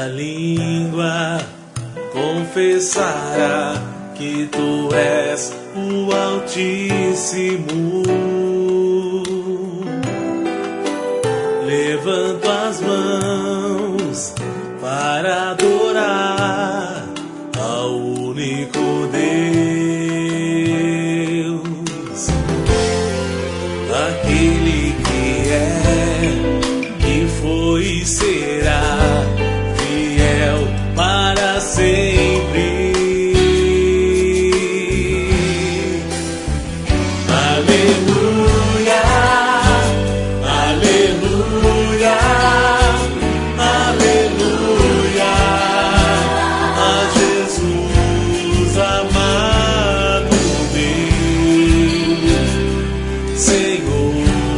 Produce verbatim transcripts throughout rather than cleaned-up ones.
toda língua confessará que tu és o Altíssimo. Levanto as mãos para adorar ao único Deus, aquele que é, que foi e será fiel para sempre. Aleluia, aleluia, aleluia, a Jesus amado Deus, Senhor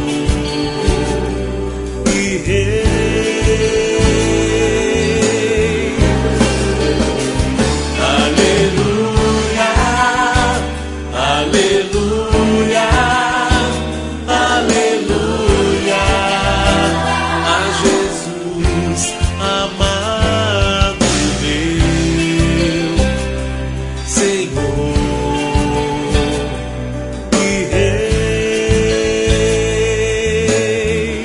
e Rei. Aleluia, aleluia, aleluia, a Jesus amado Deus, Senhor e Rei.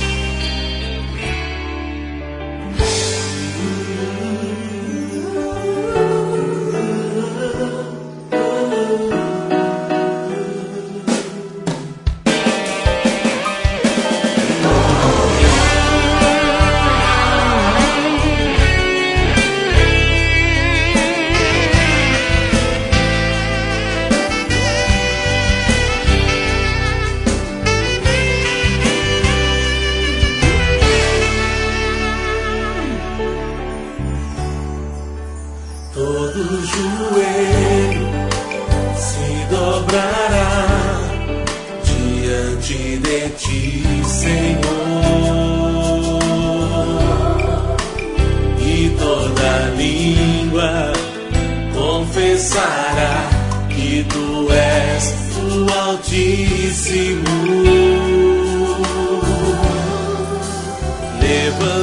Todo joelho se dobrará diante de ti, Senhor, e toda língua confessará que tu és o Altíssimo. Levanta